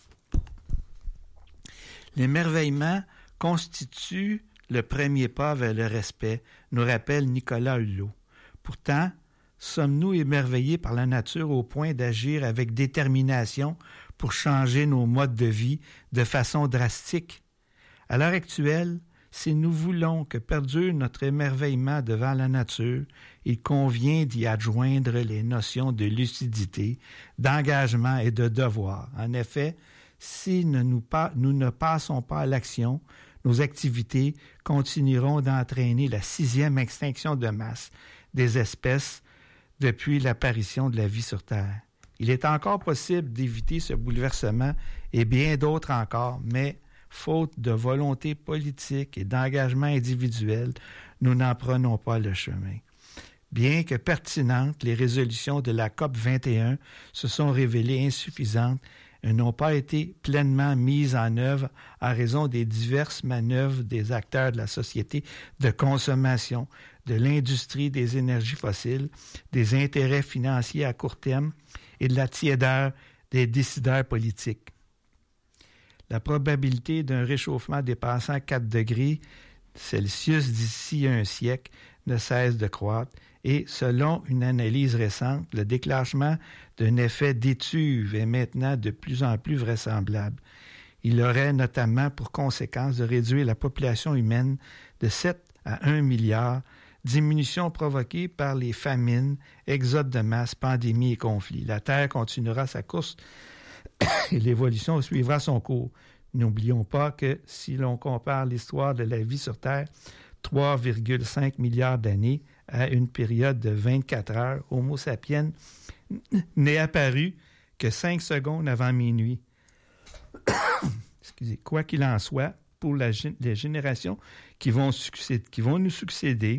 S4: L'émerveillement constitue le premier pas vers le respect, nous rappelle Nicolas Hulot. Pourtant, sommes-nous émerveillés par la nature au point d'agir avec détermination pour changer nos modes de vie de façon drastique? À l'heure actuelle, si nous voulons que perdure notre émerveillement devant la nature, il convient d'y adjoindre les notions de lucidité, d'engagement et de devoir. En effet, si nous, nous, pas, nous ne passons pas à l'action, nos activités continueront d'entraîner la sixième extinction de masse des espèces depuis l'apparition de la vie sur Terre. Il est encore possible d'éviter ce bouleversement et bien d'autres encore, mais faute de volonté politique et d'engagement individuel, nous n'en prenons pas le chemin. Bien que pertinentes, les résolutions de la C O P vingt et un se sont révélées insuffisantes et n'ont pas été pleinement mises en œuvre à raison des diverses manœuvres des acteurs de la société de consommation, de l'industrie des énergies fossiles, des intérêts financiers à court terme et de la tiédeur des décideurs politiques. La probabilité d'un réchauffement dépassant quatre degrés Celsius d'ici un siècle ne cesse de croître et, selon une analyse récente, le déclenchement d'un effet d'étuve est maintenant de plus en plus vraisemblable. Il aurait notamment pour conséquence de réduire la population humaine de sept à un milliard, diminution provoquée par les famines, exode de masse, pandémies et conflits. La Terre continuera sa course et l'évolution suivra son cours. N'oublions pas que si l'on compare l'histoire de la vie sur Terre, trois virgule cinq milliards d'années à une période de vingt-quatre heures, Homo sapiens n'est apparu que cinq secondes avant minuit. Excusez. Quoi qu'il en soit, pour la, les générations qui vont, succéder, qui vont nous succéder,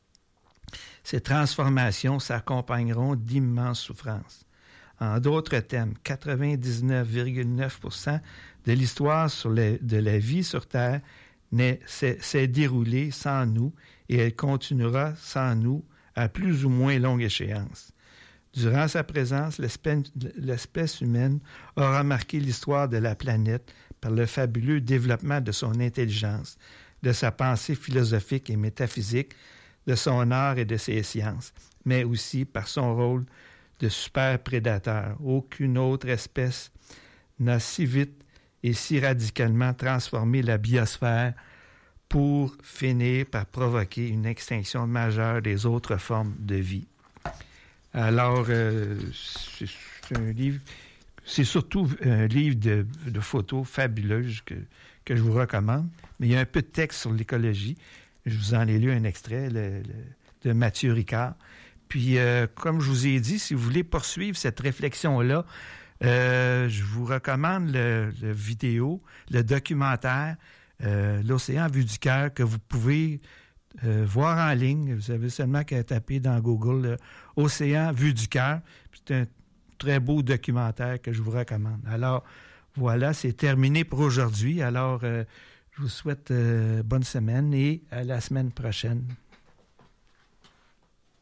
S4: ces transformations s'accompagneront d'immenses souffrances. En d'autres termes, quatre-vingt-dix-neuf virgule neuf pour cent de l'histoire sur les, de la vie sur Terre n'est, s'est, s'est déroulée sans nous et elle continuera sans nous à plus ou moins longue échéance. Durant sa présence, l'espèce, l'espèce humaine aura marqué l'histoire de la planète par le fabuleux développement de son intelligence, de sa pensée philosophique et métaphysique, de son art et de ses sciences, mais aussi par son rôle de super prédateur. Aucune autre espèce n'a si vite et si radicalement transformé la biosphère pour finir par provoquer une extinction majeure des autres formes de vie. Alors, euh, c'est, c'est un livre, c'est surtout un livre de, de photos fabuleuses que, que je vous recommande, mais il y a un peu de texte sur l'écologie. Je vous en ai lu un extrait le, le, de Mathieu Ricard. Puis, euh, comme je vous ai dit, si vous voulez poursuivre cette réflexion-là, euh, je vous recommande le, le vidéo, le documentaire euh, « L'océan vu du cœur » que vous pouvez euh, voir en ligne. Vous avez seulement qu'à taper dans Google « Océan vu du cœur ». C'est un très beau documentaire que je vous recommande. Alors, voilà, c'est terminé pour aujourd'hui. Alors, euh, je vous souhaite euh, bonne semaine et à la semaine prochaine.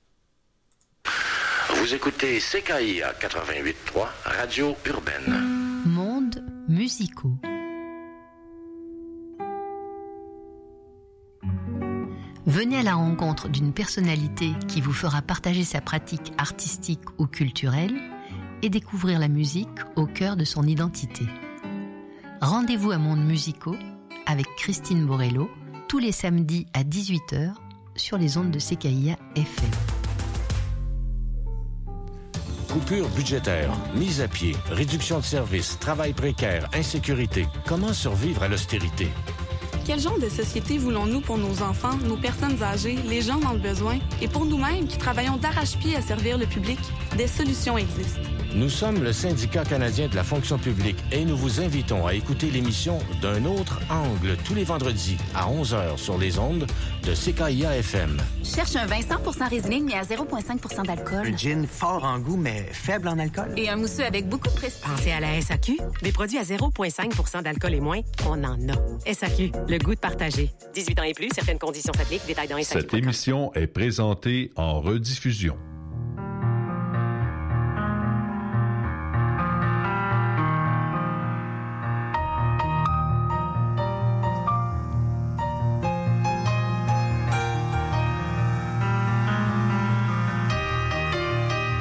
S2: Vous écoutez C K I A quatre-vingt-huit virgule trois, Radio Urbaine.
S8: Mondes musicaux. Venez à la rencontre d'une personnalité qui vous fera partager sa pratique artistique ou culturelle et découvrir la musique au cœur de son identité. Rendez-vous à Mondes musicaux avec Christine Borello tous les samedis à dix-huit heures sur les ondes de C K I A F M.
S2: Coupure budgétaire, mise à pied, réduction de services, travail précaire, insécurité. Comment survivre à l'austérité?
S3: Quel genre de société voulons-nous pour nos enfants, nos personnes âgées, les gens dans le besoin et pour nous-mêmes qui travaillons d'arrache-pied à servir le public? Des solutions existent.
S2: Nous sommes le syndicat canadien de la fonction publique et nous vous invitons à écouter l'émission D'un autre angle tous les vendredis à onze heures sur les ondes de C K I A F M.
S9: Cherche un vin cent pour cent Riesling mais à zéro virgule cinq pour cent d'alcool.
S10: Un gin fort en goût mais faible en alcool.
S9: Et un mousseux avec beaucoup de prestige.
S11: Pensez à la S A Q. Des produits à zéro virgule cinq pour cent d'alcool et moins, on en a. S A Q, le goût de partager. dix-huit ans et plus, certaines conditions s'appliquent. Détails dans S A Q.
S12: Cette émission est présentée en rediffusion.